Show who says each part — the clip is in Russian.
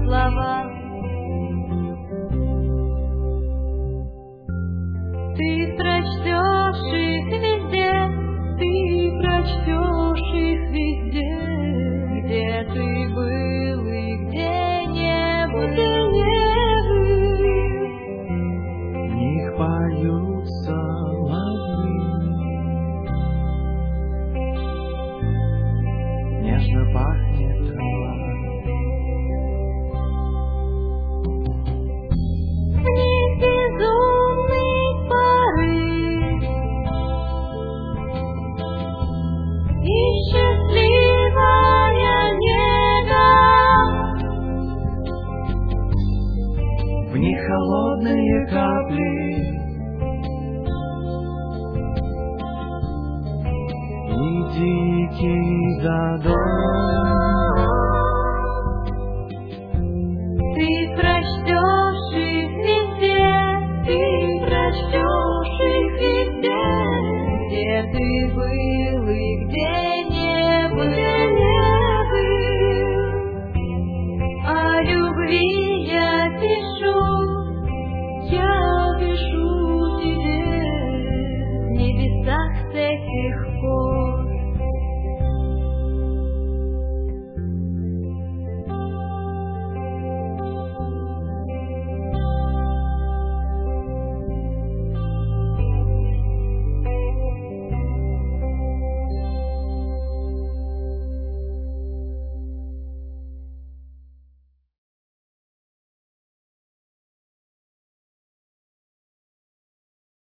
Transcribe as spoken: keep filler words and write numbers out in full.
Speaker 1: слова. Ты прочтешь их везде, ты прочтешь их везде, где ты был и где не был.
Speaker 2: В них поют соловьи, нежно пахнет трава.
Speaker 1: В них безумный порыв и счастливая нега.
Speaker 2: В них холодные капли и дикий задор.
Speaker 1: Ты прочтешь их везде, ты прочтешь их везде, где ты был.